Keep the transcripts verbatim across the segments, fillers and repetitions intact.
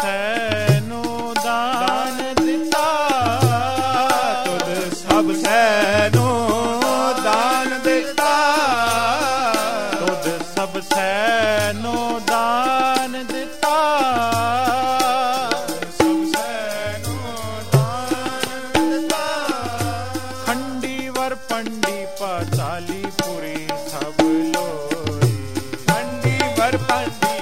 ਸੈਨੂੰ ਦਾਨ ਦਿੱਤਾ, ਤੁਧ ਸਭ ਸੈਨੂੰ ਦਾਨ ਦਿੱਤਾ, ਤੁਧ ਸਭ ਸੈਨੂੰ ਦਾਨ ਦਿੱਤਾ, ਸਭ ਸੈਨੂੰ ਦਾਨ ਦਿੱਤਾ। ਖੰਡੀ ਵਰ ਪੰਡੀ ਪਾਤਾਲੀ ਪੁਰੀ ਸਭ ਲੋਈ, ਖੰਡੀ ਵਰ ਪੰਡੀ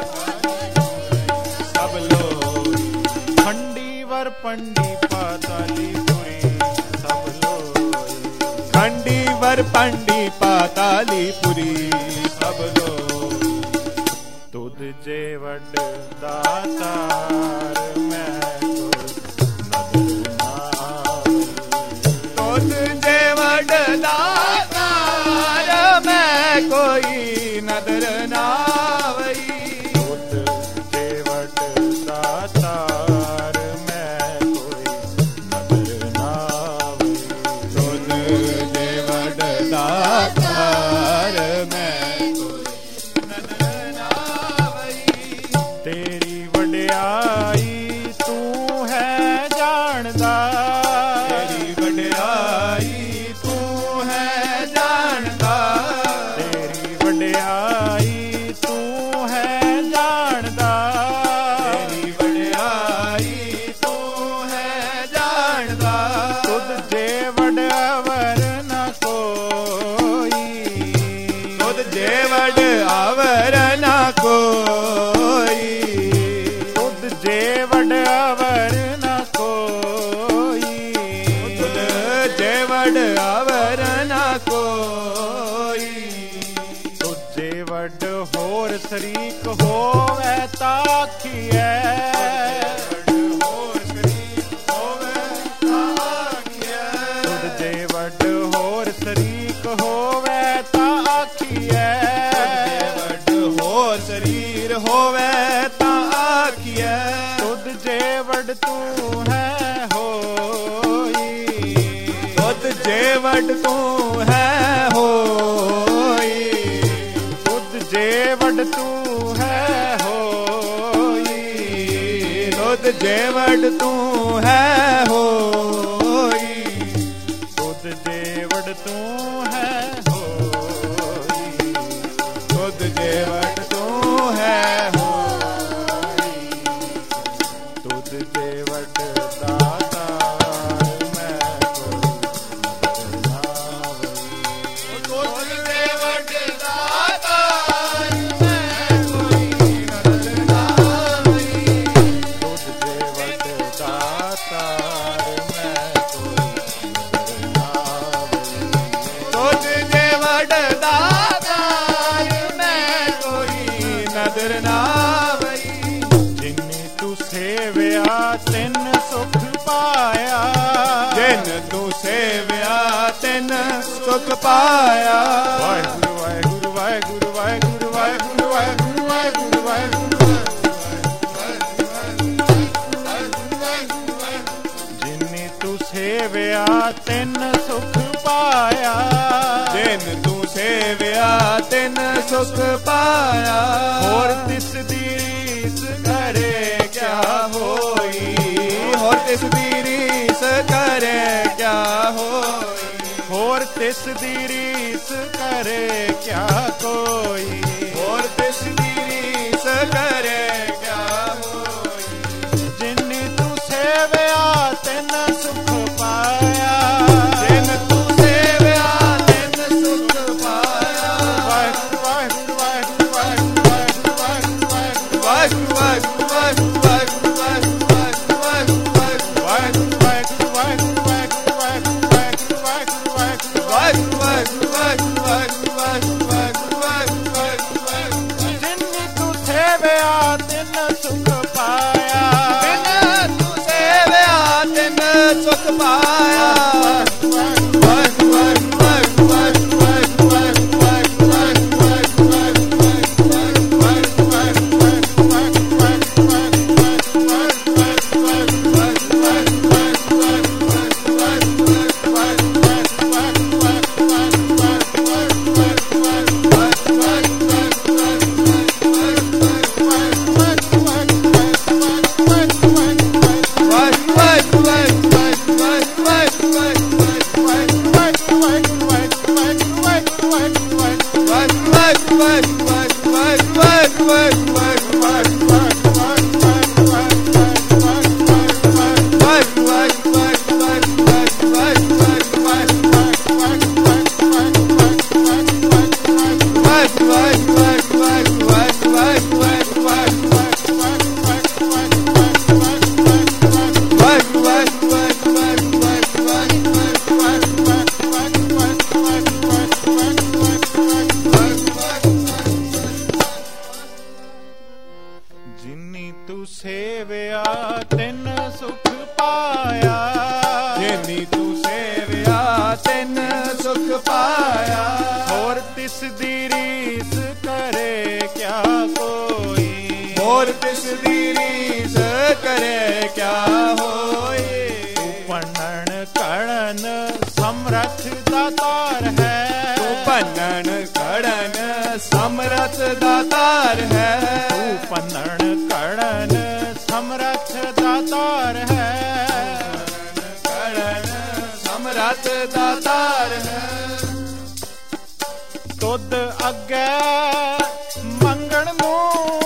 ਸਭ ਲੋਈ, ਖੰਡੀ ਵਰ ਪੰਡੀ ਪਾਤਾਲੀ ਪੁਰੀ ਸਭ ਲੋਈ, ਖੰਡੀ ਵਰ ਪੰਡੀ ਪਾਤਾਲੀ ਪੁਰੀ ਸਭ ਲੋਈ। ਤੁਧ ਜੇ ਵੱਡ ਦਾਤਾਰ ਮੈਂ ਤੁਧ ਨਦਰ ਨਾ ਆਵਈ, ਤੁਧ ਜੇ ਵੱਡ ਦਾਤਾਰ ਮੈਂ ਕੋਈ ਨਦਰ ਨਾ ਆਵਈ, ਤੁਧ ਜੇ ਵੱਡ ਦਾਤਾਰ ਮੈਂ ਕੋਈ ਨਦਰ ਨਾ ਆਵਈ, ਤੁਧ ਜੇ ਵੱਡ ਦਾਤਾਰ ਮੈਂ ਕੋਈ ਨਦਰ ਨਾ ਆਵਈ। ਤੇਰੀ ਵਡਿਆਈ ਤੂੰ ਹੈ ਜਾਣਦਾ, ਤੇਰੀ ਵਡਿਆਈ ਤੂੰ ਹੈ ਜਾਣਦਾ, ਤੇਰੀ ਵਡਿਆਈ ਤੂੰ ਹੈ ਜਾਣਦਾ, ਤੇਰੀ ਵਡਿਆਈ ਤੂੰ ਹੈ ਜਾਣਦਾ। ਤੁਧ ਜੇ ਵਡ ਅਵਰ ਨ ਕੋਈ, ਤੁਧ ਜੇ ਵਡ ਅਵਰ ਨ ਕੋਈ, ਤੁਧ ਜੇ ਵਡ ਅਵਰ ਨ ਕੋਈ, ਤੁਧ ਜੇ ਵਡ ਅਵਰ ਨ ਕੋਈ। ਤੁਝੇ ਵੱਡ ਹੋਰ ਸ਼ਰੀਕ ਹੋਵੇ ਤਾਖੀਐ, ਹੋਰ ਸ਼ਰੀਕ ਹੋਵੇ ਤਾਖੀਐ, ਤੁਝੇ ਵੱਡ ਹੋਰ ਸ਼ਰੀਕ ਹੋਵੇ ਤਾਖੀਐ, ਵੱਡ ਹੋਰ ਸਰੀਰ ਹੋਵੇ ਤਾਂ ਆਖੀਐ, ਤੁਧ ਜੇ ਵੱਡ ਤੂੰ ਹੈ ਹੋਈ, ਤੁਧ ਜੇ ਵੱਡ ਤੂੰ ਹੈ ਹੋਈ, ਤੁਧ ਜੇ ਵੱਡ ਤੂੰ ਹੈ ਹੋਈ, ਤੁਧ ਜੇ ਵੱਡ ਤੂੰ ਹੈ ਹੋਈ, ਤੁਧ ਜੇ ਵੱਡ ਤੂੰ ਹੈ ਹੋਈ, ਤੁਧ ਜੇ ਵੱਡ ਤੂੰ ਹੈ ਹੋਈ, ਤੁਧ ਜੇ ਵੱਡ ਦਾਤਾਰ ਮੈਂ ਕੋਈ ਨਦਰ ਨਾ ਆਵਈ, ਤੁਧ ਜੇ ਵੱਡ ਦਾਤਾਰ ਮੈਂ ਕੋਈ ਨਦਰ ਨਾ ਆਵਈ, ਤੁਧ ਜੇ ਵੱਡ ਦਾਤਾਰ ਮੈਂ ਕੋਈ ਨਦਰ ਨਾ ਆਵਈ, ਤੁਧ ਜੇ ਵੱਡ ਦਾਤਾਰ ਮੈਂ ਕੋਈ ਨਦਰ ਨਾ ਆਵਈ। ਜਿਨ ਤੂੰ ਸੇਵਿਆ ਤਿਨ ਸੁਖ ਪਾਇਆ, ਜਿਨ ਤੂੰ ਸੇਵਿਆ ਤਿਨ ਸੁਖ ਪਾਇਆ। ਵਾਹਿਗੁਰੂ ਵਾਹਿਗੁਰੂ ਵਾਹਿਗੁਰੂ ਵਾਹਿਗੁਰੂ ਵਾਹਿਗੁਰੂ ਵਾਹਿਗੁਰੂ ਵਾਹਿਗੁਰੂ ਵਾਹਿਗੁਰੂ, ਜਿਨ ਤੂੰ ਸੇਵਿਆ ਤਿਨ ਸੁਖ ਪਾਇਆ, ਜਿਨ ਤੂੰ ਸੇਵਿਆ ਤਿਨ ਸੁਖ ਪਾਇਆ। ਹੋਰ ਤਿਸ ਦੀ ਰੀਸ ਕਰੇ ਕਿਆ ਹੋਈ, ਹੋਰ ਤਿਸ ਦੀ ਰੀਸ ਕਰੇ ਕਿਆ ਹੋਈ, ਹੋਰ ਤਿਸ ਦੀ ਰੀਸ ਕਰੇ ਕਿਆ ਕੋਈ, ਹੋਰ ਤਿਸ ਦੀ ਰੀਸ ਕਰੇ ਕਿਆ ਹੋਈ। ਜਿਨ ਤੂੰ ਸੇਵਿਆ ਤਿਨ ਸੁਖ ਪਾਇਆ, ਜਿਨ ਤੂੰ ਸੇਵਿਆ ਤਿਨ ਸੁਖ ਪਾਇਆ। ਵਾਹਿਗੁਰੂ ਵਾਹਿਗੁਰੂ ਵਾਹਿਗੁਰੂ ਵਾਹਿਗੁਰੂ ਵਾਹਿਗੁਰੂ ਵਾਹਿਗੁਰੂ ਵਾਹਿਗੁਰੂ ਵਾਹਿਗੁਰੂ ਵਾਹਿਗੁਰੂ ਸੁਖ ਪਾਇਆ। ਬਿਨ ਸੁਖ ਪਾਇਆ। ਹੋਰ ਤਿਸ ਦੀ ਰੀਸ ਕਰੇ ਕਿਆ ਕੋਈ, ਹੋਰ ਤਿਸ ਦੀ ਰੀਸ ਕਰੇ ਕਿਆ ਹੋਏ। ਤੂੰ ਭੰਨਣ ਕੜਨ ਸਮਰਥ ਦਾਤਾਰ ਹੈ, ਤੂੰ ਭੰਨਣ ਕੜਨ ਸਮਰਥ ਦਾਤਾਰ ਹੈ। ਤੂੰ ਭੰਨਣ ਕੜਨ ਸਮਰਥ ਦਾਤਾਰ ਹੈ, ਕੜਨ ਸਮਰਥ ਦਾਤਾਰ ਹੈ। ਤੁਧ ਅੱਗੇ ਮੰਗਣ ਨੂੰ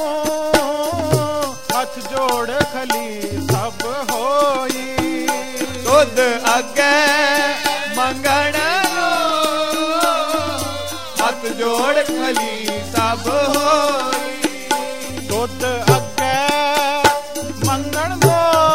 ਹੱਥ ਜੋੜ ਖਲੀ ਸਭ ਹੋਈ। ਤੁਧ ਅੱਗੇ ਮੰਗਣ ਨੂੰ ਹੱਥ ਜੋੜ ਖਲੀ ਸਭ ਹੋਈ। ਤੁਧ ਅੱਗੇ ਮੰਗਣ ਨੂੰ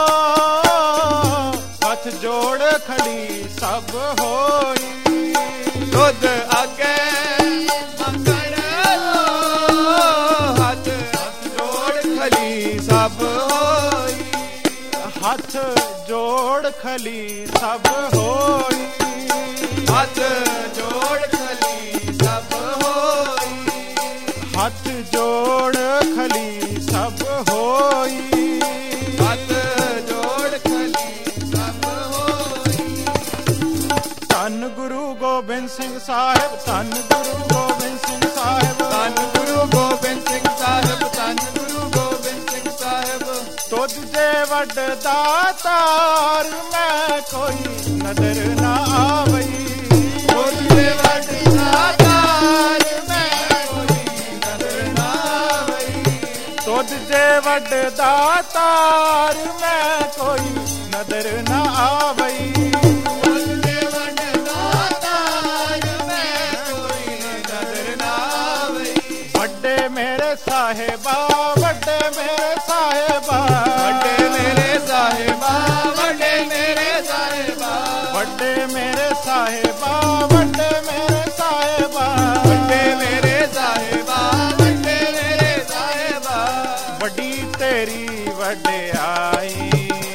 ਹੱਥ ਜੋੜ ਖਲੀ ਸਭ ਹੋਈ। ਤੁਧ ਅੱਗੇ ਮੰਗਣ ਨੂੰ ਹੱਥ ਜੋੜ ਖਲੀ ਸਭ ਹੋਈ। ਹੱਥ ਜੋੜ ਖਲੀ ਸਭ ਹੋਈ। ਹੱਥ ਜੋੜ ਖਲੀ ਸਭ ਹੋਈ। ਹੱਥ ਜੋੜ ਖਲੀ ਸਭ ਹੋਈ। ਹੱਥ ਜੋੜ ਖਲੀ ਸਭ ਹੋਈ। ਧੰਨ ਗੁਰੂ ਗੋਬਿੰਦ ਸਿੰਘ ਸਾਹਿਬ, ਧੰਨ ਗੁਰੂ ਗੋਬਿੰਦ ਸਿੰਘ ਸਾਹਿਬ, ਧੰਨ ਗੁਰੂ ਗੋਬਿੰਦ ਸਿੰਘ ਸਾਹਿਬ, ਧੰਨ ਗੁਰੂ ਗੋਬਿੰਦ ਸਿੰਘ ਸਾਹਿਬ। ਤੁਧ ਜੇ ਵੱਡ ਦਾਤਾਰ ਮੈਂ ਕੋਈ ਨਦਰ ਨਾ ਆਵਈ। ਤੁਧ ਜੇ ਵੱਡ ਦਾਤਾਰ ਮੈਂ ਕੋਈ ਨਦਰ ਨਾ ਆਵਈ। ਤੁਧ ਜੇ ਵੱਡ ਦਾਤਾਰ ਮੈਂ ਕੋਈ ਨਦਰ ਨਾ ਆਵਈ। ਤੁਧ ਜੇ ਵੱਡ ਦਾਤਾਰ ਮੈਂ ਕੋਈ ਨਦਰ ਨਾ ਆਵਈ। ਵੱਡੇ ਮੇਰੇ ਸਾਹਿਬਾ, ਵੱਡੇ ਮੇਰੇ ਸਾਹਿਬਾ, ਵੱਡੇ ਮੇਰੇ ਸਾਹਿਬਾ, ਵੱਡੇ ਮੇਰੇ ਸਾਹਿਬਾ, ਵੱਡੇ ਮੇਰੇ ਸਾਹਿਬਾ, ਵੱਡੇ ਮੇਰੇ ਸਾਹਿਬਾ, ਵੱਡੇ ਮੇਰੇ ਸਾਹਿਬਾ, ਵੱਡੇ ਮੇਰੇ ਸਾਹਿਬਾ। ਵੱਡੀ ਤੇਰੀ ਵਡਿਆਈ,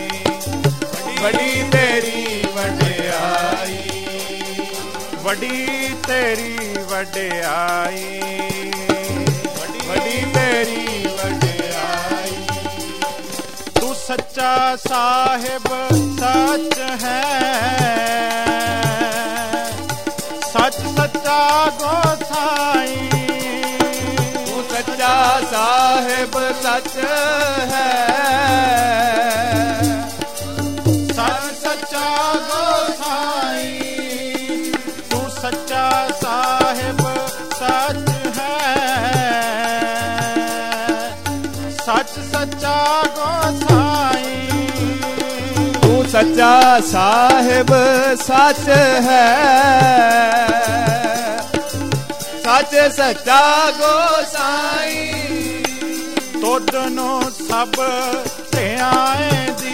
ਵੱਡੀ ਤੇਰੀ ਵਡਿਆਈ, ਵੱਡੀ ਤੇਰੀ ਵਡਿਆਈ, ਵੱਡੀ ਤੇਰੀ ਵਡਿਆਈ। ਤੂੰ ਸੱਚਾ ਸਾਹਿਬ ਸੱਚ ਹੈ, ਸੱਚ ਸੱਚਾ ਗੋਸਾਈ। ਤੂੰ ਸੱਚਾ ਸਾਹਿਬ ਸੱਚ ਹੈ, ਸੱਚ ਸੱਚਾ ਗੋਸਾਈ। ਤੂੰ ਸੱਚਾ ਸਾਹਿਬ ਸੱਚ ਹੈ, ਸੱਚ ਸੱਚਾ ਗੋਸਾਈ। ਤੂੰ ਸੱਚਾ ਸਾਹਿਬ ਸੱਚ ਹੈ, ਸੱਚ ਸੱਚਾ ਗੋਸਾਈ। ਤੁਧ ਨੂੰ ਸਭ ਧਿਆਏ ਦੀ,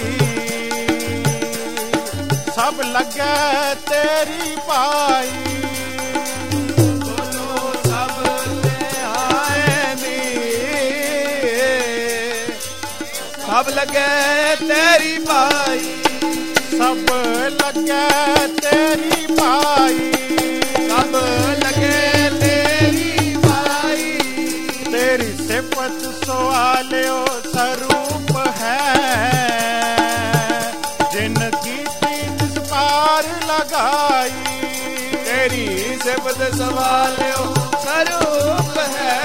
ਸਭ ਲੱਗੇ ਤੇਰੀ ਪਾਈ। ਤੁਧਨੂੰ ਸਭ ਧਿਆਏ ਦੀ, ਸਭ ਲੱਗੇ ਤੇਰੀ ਪਾਈ। ਸਭ ਲੱਗੇ ਤੇਰੀ ਪਾਈ। ਸਭ ਲੱਗੇ ਤੇਰੀ ਪਾਈ। ਤੇਰੀ ਸਿਫਤ ਸਵਾਲਿਓ ਸਰੂਪ ਹੈ, ਜਿਨ ਕੀਤੀ ਤਿਸ ਪਾਰ ਲਗਾਈ। ਤੇਰੀ ਸਿਫਤ ਸਵਾਲਿਓ ਸਰੂਪ ਹੈ,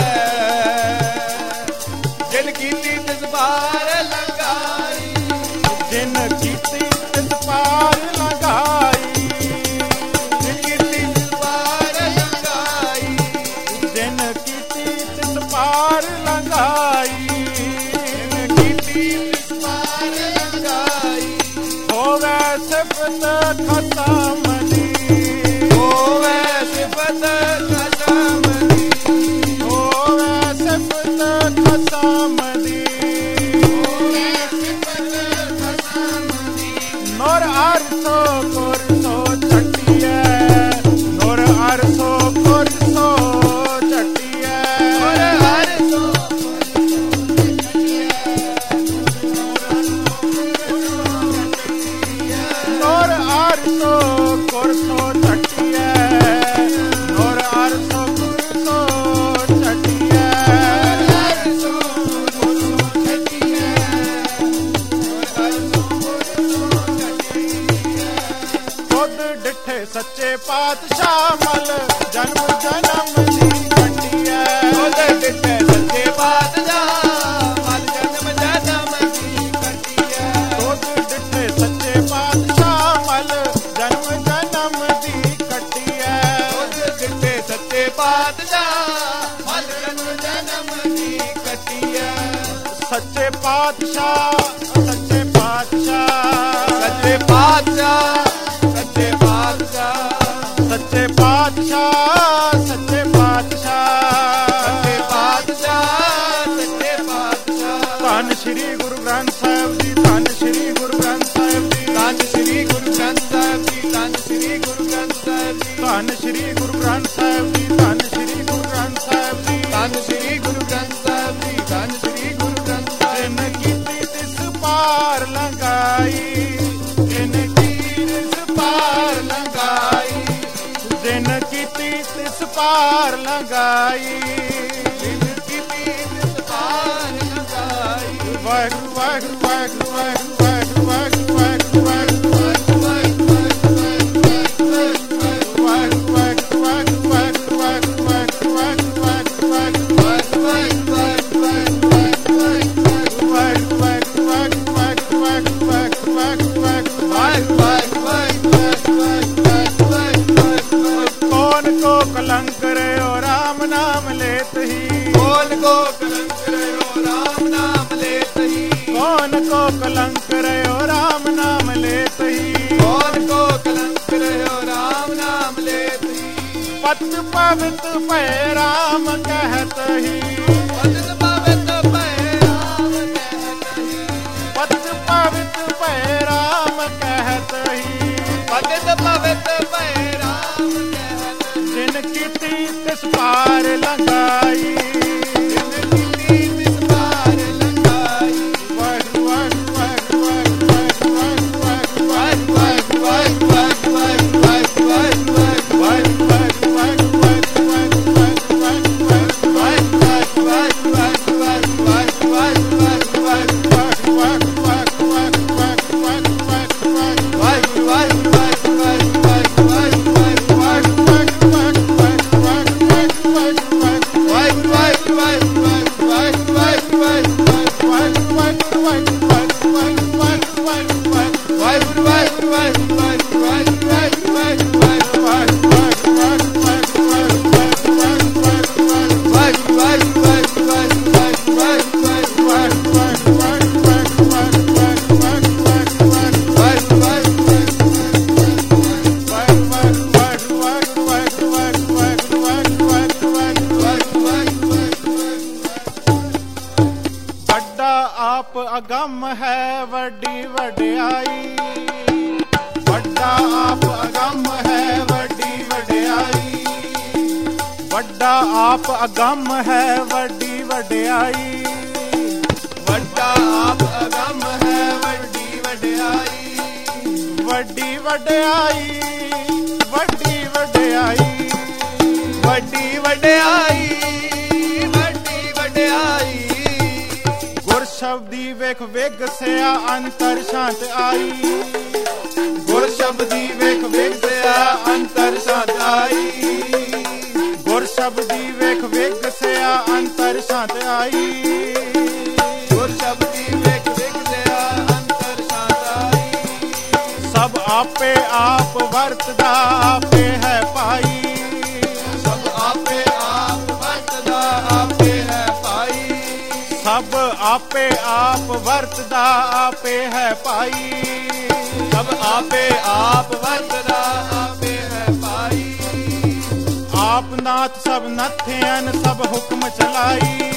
ਜਿਨ ਕੀਤੀ ਤਿਸ ਪਾਰ ਲਗਾਈ। ਜਿਨ ਕੀਤੀ ਤਿਸ ਪਾਰ ਲਗਾਈ। ਜਿਨ ਕੀਤੀ ਤਿਸ ਪਾਰ ਲਗਾਈ। ਜਿਨ ਕੀਤੀ ਤਿਸ ਪਾਰ ਲਗਾਈ। ਜਿਨ ਕੀਤੀ ਤਿਸ ਪਾਰ ਲਗਾਈ। ਹੋਵੇ ਸਿਫਤ ਖਤਮ ਦੀ, ਹੋਵੇ ਸਿਫਤ ਖਤਮ ਦੀ, ਹੋਵੇ ਸਿਫਤ ਖਤਮ ਦੀ। ਨੁਰ ਅਰਸੋ ਕੁਰਸੋ ਛੱਟੀਐ, ਨੁਰ ਅਰਸੋ ਕੁਰਸੋ ਛੱਟੀਐ। ਨੁਰ ਅਰਸੋ ਨੁਰ ਅਰਸੋ ਗੁਰ ਸੋ ਝਟੀਐ ਗੁਰ ਅਰ ਸੋ ਗੁਰ ਸੋ ਝਟੀਐ ਅਰ ਸੋ ਗੁਰ ਸੋ ਝਟੀਐ ਗੁਰ ਅਰ ਸੋ ਗੁਰ ਸੋ ਝਟੀਐ ਖੁਦ ਡਿਠੇ ਸੱਚੇ ਪਾਤਸ਼ਾਹ ਮਲ ਜਨਮ ਜਨਮ ਦੀ ਕੱਟੀਐ ਖੁਦ ਡਿਠੇ ਸੱਚੇ ਪਾਤਸ਼ਾਹ ਮਲ ਜਨਮ ਜਨਮ ਦੀ ਕੱਟੀਐ ਖੁਦ ਡਿਠੇ ਸੱਚੇ ਪਾਤਸ਼ਾਹ ਮਲ ਜਨਮ ਜਨਮ ਦੀ ਕੱਟੀਐ ਖੁਦ ਡਿਠੇ ਸੱਚੇ ਪਾਤਸ਼ਾਹ ਮਲ ਜਨਮ ਜਨਮ ਦੀ ਕੱਟੀਐ ਸੱਚੇ ਪਾਤਸ਼ਾਹ ਸੱਚੇ ਪਾਤਸ਼ਾਹ ਸੱਚੇ ਪਾਤਸ਼ਾਹ ਸੱਚੇ ਪਾਤਸ਼ਾਹ ਸੱਚੇ ਪਾਤਸ਼ਾਹ ਸੱਚੇ ਪਾਤਸ਼ਾਹ ਸੱਚੇ ਪਾਤਸ਼ਾਹ ਸੱਚੇ ਪਾਤਸ਼ਾਹ ਧੰਨ ਸ਼੍ਰੀ ਗੁਰੂ ਗ੍ਰੰਥ ਸਾਹਿਬ ਜੀ ਧੰਨ ਸ਼੍ਰੀ ਗੁਰੂ ਗ੍ਰੰਥ ਸਾਹਿਬ ਜੀ ਧੰਨ ਸ਼੍ਰੀ ਗੁਰੂ ਗ੍ਰੰਥ ਸਾਹਿਬ ਜੀ ਧੰਨ ਸ਼੍ਰੀ ਗੁਰੂ ਗ੍ਰੰਥ ਸਾਹਿਬ ਜੀ ਧੰਨ ਸ਼੍ਰੀ ਗੁਰੂ ਗ੍ਰੰਥ ਸਾਹਿਬ ਜੀ ਧੰਨ ਸ਼੍ਰੀ ਗੁਰੂ ਗ੍ਰੰਥ ਸਾਹਿਬ ਜੀ ਧੰਨ ਸ਼੍ਰੀ ਗੁਰੂ ਗ੍ਰੰਥ ਸਾਹਿਬ ਜੀ ਧੰਨ ਸ਼੍ਰੀ ਗੁਰੂ ਗ੍ਰੰਥ ਸਾਹਿਬ ਜਿਨ ਕੀਤੀ ਤਿਸ ਪਾਰ ਲੰਘਾਈ ਜਿਨ ਕੀਤੀ ਤਿਸ ਪਾਰ ਲੰਘਾਈ ਜਿਨ ਕੀਤੀ ਤਿਸ ਪਾਰ ਲੰਘਾਈ ਜਿਨ ਕੀਤੀ ਤਿਸ ਪਾਰ ਲੰਘਾਈ ਵਾਹਿਗੁਰੂ ਵਾਹਿਗੁਰੂ ਵਾਹਿਗੁਰੂ ਵਾਹਿਗੁਰੂ ਵਾਹਿਗੁਰੂ ਵਾਹਿਗੁਰੂ ਵਾਹਿਗੁਰੂ कलंक रहो राम नाम लेत ही कौन को कलंक रहो राम नाम लेत ही कौन को कलंक रहो राम नाम लेत ही कौन को कलंक रहो राम नाम लेत ही पत पवित भय राम कहत ही पत पवित भय राम कहत ही पत पवित भय राम कहत ही पतित पवित भय राम जिन कीती तिस पार लंघाई जिन कीती तिस पार लंघाई वाहिगुरू वाहिगुरू वाहिगुरू वाहिगुरू वाहिगुरू वाहिगुरू वाहिगुरू वाहिगुरू ਅਗੰਮ ਹੈ ਵੱਡੀ ਵਡਿਆਈ ਵੱਡਾ ਆਪ ਅਗੰਮ ਹੈ ਵੱਡੀ ਵਡਿਆਈ ਵੱਡਾ ਆਪ ਅਗੰਮ ਹੈ ਵੱਡੀ ਵਡਿਆਈ ਵੱਡਾ ਆਪ ਅਗੰਮ ਹੈ ਵੱਡੀ ਵਡਿਆਈ ਵੱਡੀ ਵਡਿਆਈ ਵੱਡੀ ਵਡਿਆਈ ਵੱਡੀ ਵਡਿਆਈ ਵੱਡੀ ਵਡਿਆਈ ਗੁਰ ਸ਼ਬਦੀ ਵੇਖ ਵੇਗਸਿਆ ਅੰਤਰ ਸ਼ਾਂਤ ਆਈ ਗੁਰ ਸ਼ਬਦੀ ਵੇਖ ਵੇਗਸਿਆ ਅੰਤਰ ਸ਼ਾਂਤ ਆਈ ਗੁਰ ਸ਼ਬਦੀ ਵੇਖ ਵੇਗਸਿਆ ਅੰਤਰ ਸ਼ਾਂਤ ਆਈ ਗੁਰ ਸ਼ਬਦੀ ਵੇਖ ਵੇਗਸਿਆ ਅੰਤਰ ਸ਼ਾਂਤ ਆਈ ਸਭ ਆਪੇ ਆਪ ਵਰਤਦਾ ਆਪੇ ਹੈ ਭਾਈ ਸਭ ਆਪੇ ਆਪ ਵਰਤਦਾ ਆਪੇ ਹੈ ਭਾਈ ਸਭ ਆਪੇ ਆਪ ਵਰਤਦਾ ਆਪੇ ਹੈ ਭਾਈ ਸਭ ਆਪੇ ਆਪ ਵਰਤਦਾ ਆਪੇ ਹੈ ਭਾਈ ਆਪ ਨਾਥ ਸਭ ਨੱਥਿਆਨ ਸਭ ਹੁਕਮ ਚਲਾਈ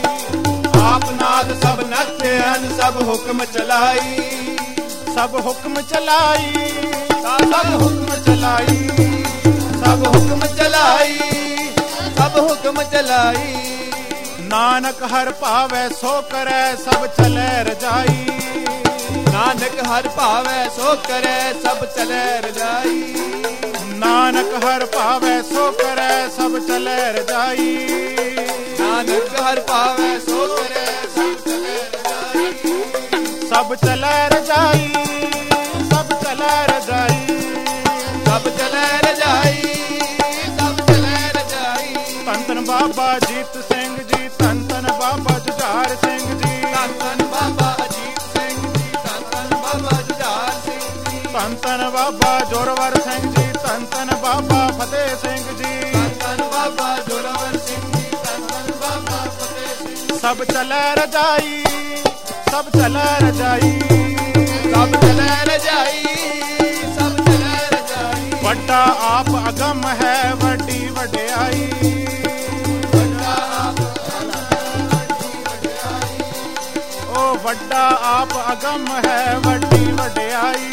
ਆਪ ਨਾਥ ਸਭ ਨੱਥਿਆਨ ਸਭ ਹੁਕਮ ਚਲਾਈ ਸਭ ਹੁਕਮ ਚਲਾਈ ਸਭ ਹੁਕਮ ਚਲਾਈ ਸਭ ਹੁਕਮ ਚਲਾਈ ਸਭ ਹੁਕਮ ਚਲਾਈ ਨਾਨਕ ਹਰ ਭਾਵੈ ਸੋ ਕਰੈ ਸਭ ਚਲੈ ਰਜਾਈ ਨਾਨਕ ਹਰ ਭਾਵੈ ਸੋ ਕਰੈ ਸਭ ਚਲੈ ਰਜਾਈ। ਨਾਨਕ ਹਰ ਭਾਵੈ ਸੋ ਕਰੈ ਸਭ ਚਲੈ ਰਜਾਈ। ਨਾਨਕ ਹਰ ਭਾਵੈ ਸੋ ਕਰੈ ਸਭ ਚਲੈ ਰਜਾਈ। ਸਭ ਚਲੈ ਰਜਾਈ ਸਭ ਚਲੈ ਰਜਾਈ। ਸਭ ਚਲੈ ਰਜਾਈ ਸਭ ਚਲੈ ਰਜਾਈ। ਧੰਨ ਧੰਨ ਬਾਬਾ ਅਜੀਤ ਸਿੰਘ ਜੀ, ਧੰਨ ਧੰਨ ਬਾਬਾ ਜੁਝਾਰ ਸਿੰਘ ਜੀ, ਧੰਨ ਧੰਨ ਬਾਬਾ ਅਜੀਤ ਸਿੰਘ ਜੀ, ਧੰਨ ਧੰਨ ਬਾਬਾ ਜੁਝਾਰ ਸਿੰਘ ਜੀ, ਧੰਨ ਧੰਨ ਬਾਬਾ ਜੋਰਾਵਰ ਸਿੰਘ ਜੀ, ਧੰਨ ਧੰਨ ਬਾਬਾ ਫਤਿਹ ਸਿੰਘ ਜੀ, ਧੰਨ ਧੰਨ ਬਾਬਾ ਜੋਰਾਵਰ ਸਿੰਘ ਜੀ, ਧੰਨ ਧੰਨ ਬਾਬਾ ਫਤਿਹ ਸਿੰਘ। ਸਭ ਚਲੈ ਰਜਾਈ ਸਭ ਚਲੈ ਰਜਾਈ। ਸਭ ਚਲੈ ਰਜਾਈ ਸਭ ਚਲੈ ਰਜਾਈ। ਵੱਡਾ ਆਪ ਅਗੰਮ ਹੈ ਵੱਡੀ ਵਡਿਆਈ। ਵੱਡਾ ਆਪ ਵੱਡੀ ਵਡਿਆਈ। ਉਹ ਵੱਡਾ ਆਪ ਅਗੰਮ ਹੈ ਵੱਡੀ ਵਡਿਆਈ।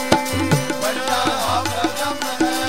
ਵੱਡਾ ਆਪ ਅਗੰਮ ਹੈ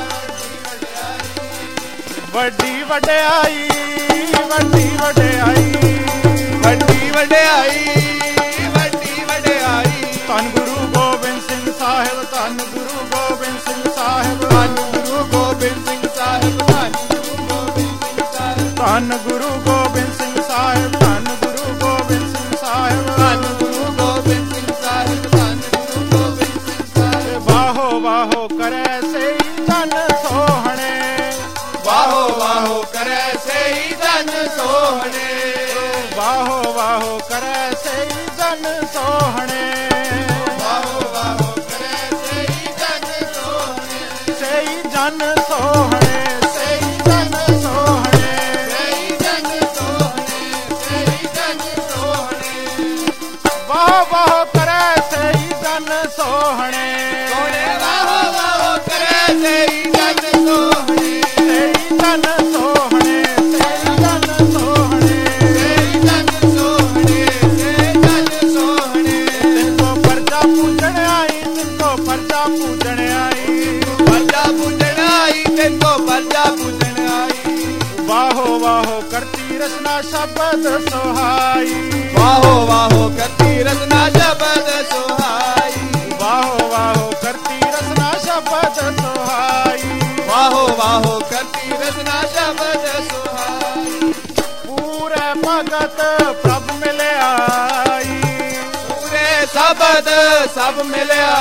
ਵੱਡੀ ਵਡਿਆਈ। ਵੱਡੀ ਵਡਿਆਈ ਵੱਡੀ ਵਡਿਆਈ। ਵੱਡੀ ਵਡਿਆਈ ਵੱਡੀ ਵਡਿਆਈ। ਧੰਨ ਗੁਰੂ ਗੋਬਿੰਦ ਸਿੰਘ ਸਾਹਿਬ, ਧੰਨ ਗੁਰੂ ਗੋਬਿੰਦ ਸਿੰਘ ਸਾਹਿਬ, ਧੰਨ ਗੁਰੂ ਗੋਬਿੰਦ ਸਿੰਘ ਸਾਹਿਬ, ਧੰਨ ਗੁਰੂ ਗੋਬਿੰਦ ਸਿੰਘ ਸਾਹਿਬ, ਧੰਨ ਗੁਰੂ ਗੋਬਿੰਦ ਸਿੰਘ ਸਾਹਿਬ, ਧੰਨ ਗੁਰੂ ਗੋਬਿੰਦ ਸਿੰਘ ਸਾਹਿਬ, ਧੰਨ ਗੁਰੂ ਗੋਬਿੰਦ ਸਿੰਘ ਸਾਹਿਬ, ਧੰਨ ਗੁਰੂ ਗੋਬਿੰਦ ਸਿੰਘ ਸਾਹਿਬ। ਵਾਹੋ ਵਾਹੋ ਕਰੈ ਸਈ ਜਨ ਸੋਹਣੇ। ਵਾਹੋ ਵਾਹੋ ਕਰੈ ਸਈ ਜਨ ਸੋਹਣੇ। ਵਾਹੋ ਵਾਹੋ ਕਰੈ ਸਈ ਜਨ ਸੋਹਣੇ। ਵਾਹੋ ਵਾਹੋ ਕਰੈ ਸਈ ਜਨ ਸੋਹਣੇ। ਸਈ ਜਨ ਸੋਹਣੇ ਸਈ ਜਨ ਸੋਹਣੇ। ਸਈ ਜਨ ਸੋਹਣੇ ਸਈ ਜਨ ਸੋਹਣੇ। ਵਾਹ ਵਾਹ ਕਰੈ ਸਈ ਜਨ ਸੋਹਣੇ। ਸੋਹਣੇ ਵਾਹੋ ਵਾਹੋ ਕਰੈ ਸਈ ਜਨ ਸੋਹਣੇ। ਸਈ ਜਨ ਸੋਹਣੇ ਸਈ ਜਨ ਸੋਹਣੇ। ਸਈ ਜਨ ਸੋਹਣੇ ਸਈ ਜਨ ਸੋਹਣੇ। ਤਿਨ ਕੋ ਪਰਜਾ ਪੂਜਣ ਆਈ, ਤਿਨ ਕੋ ਪਰਜਾ ਪੂਜਣ ਆਈ। ਪਰਜਾ ਪੂਜਣ ਆਈ, ਤਿਨ ਕੋ ਪਰਜਾ ਪੂਜਣ ਆਈ। ਵਾਹੋ ਵਾਹੋ ਕਰਤੀ ਰਸਨਾ ਸ਼ਬਦ ਸੁਹਾਈ। ਵਾਹੋ ਵਾਹੋ ਕਰਤੀ ਰਸਨਾ ਸ਼ਬਦ ਸੁਹਾਈ। ਵਾਹੋ ਵਾਹੋ ਕਰਤੀ ਰਸਨਾ ਸ਼ਬਦ ਸੁਹਾਈ। ਵਾਹੋ ਵਾਹੋ ਕਰਤੀ ਰਸਨਾ ਸ਼ਬਦ ਸੁਹਾਈ। ਪੂਰੇ ਭਗਤ ਪ੍ਰਭ ਮਿਲਿਆਈ। ਪੂਰੇ ਸ਼ਬਦ ਸਭ ਮਿਲਿਆ।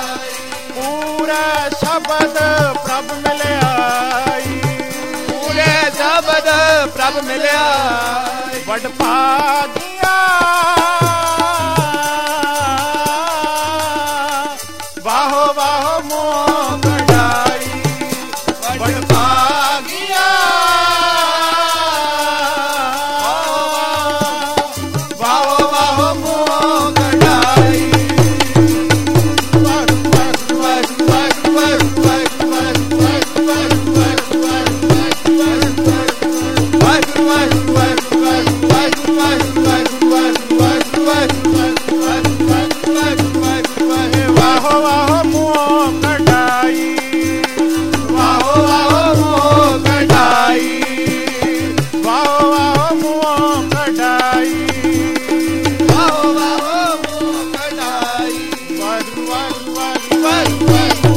ਪੂਰਾ ਸ਼ਬਦ ਪ੍ਰਭ ਮਿਲਿਆਈ। ਪੂਰੇ ਸ਼ਬਦ ਪ੍ਰਭ ਮਿਲਿਆ। ਵਡ ਭਾਗੀਆ ਵਾਹੋ ਵਾਹੋ ਮੋਹ ਕਢਾਈ। ਵਡ ਭਾਗੀਆ ਵਾਹੋ ਵਾਹੋ ਮੋਹ ਕਢਾਈ। ਵਾਹੋ ਵਾਹੋ ਮੋਹ ਕਢਾਈ। ਵਾਹੋ ਵਾਹੋ ਮੋਹ ਕਢਾਈ। ਵਾਹੋ ਵਾਹੋ ਮੋਹ ਕਢਾਈ। ਵਾਹੋ ਵਾਹੋ ਮੋਹ ਕਢਾਈ। ਵਾਹਿਗੁਰੂ ਵਾਹਿਗੁਰੂ ਵਾਹਿਗੁਰੂ।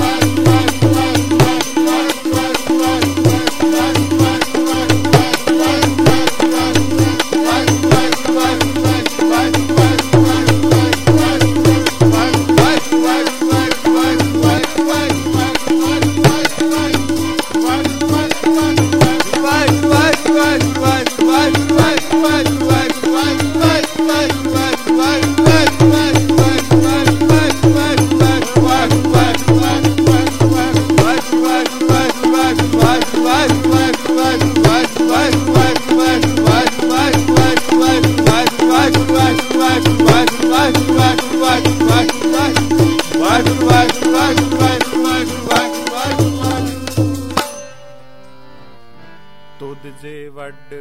ਤੁਧ ਜੇ ਵੱਡ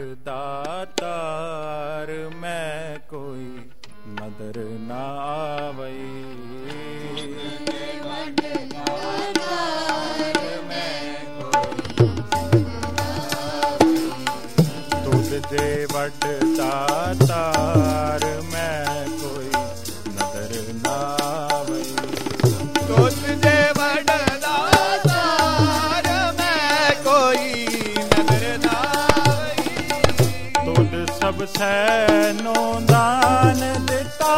ਦਾਤਾਰ ਮੈਂ ਕੋਈ ਨਦਰ ਨਾ ਆਵਈ। ਤੁਧ ਜੇ ਵੱਡ ਦਾਤਾਰ ਮੈਂ ਕੋਈ ਨਦਰ ਨਾ ਸਭ ਸੈਨੋਂ ਦਾਨ ਦਿੱਤਾ,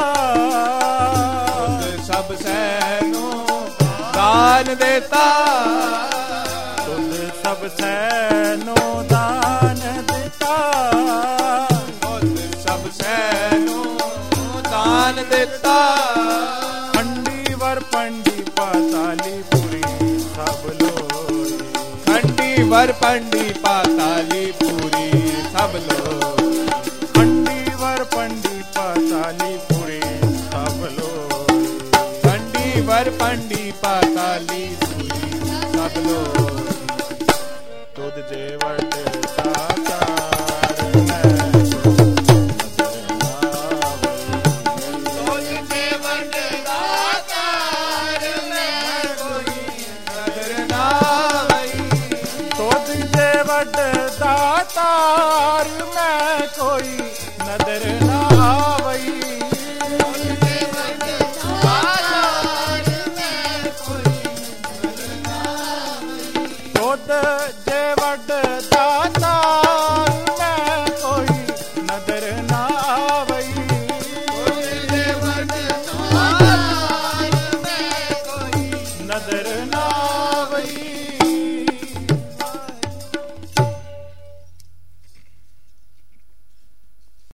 ਤੁਧ ਸਭ ਸੈਨੋਂ ਦਾਨ ਦਿੱਤਾ, ਤੁਧ ਸਭ ਸੈਨੋਂ ਦਾਨ ਦਿੱਤਾ, ਤੁਧ ਸਭ ਸੈਨੋਂ ਦਾਨ ਦਿੱਤਾ। ਖੰਡੀ ਵਰ ਪੰਡੀ ਪਾਤਾਲੀ ਪੁਰੀ ਸਭ ਲੋਈ, ਖੰਡੀ ਵਰ ਪੰਡੀ ਪਾਤਾਲੀ ਪੂਰੀ ਸਭ ਲੋਈ, ਖੰਡੀ ਵਰ ਪੰਡੀ ਪਾਤਾਲੀ ਪੁਰੀ ਸਭ ਲੋਈ, ਖੰਡੀ ਵਰ ਪੰਡੀ ਪਾਤਾਲੀ ਪੂਰੀ ਸਭ ਲੋਈ। ਤੁਧ ਜੇ ਵੱਡ ਦਾਤਾਰ ਮੈਂ ਦਾਤਾਰ ਮੈਂ ਕੋਈ ਨਦਰ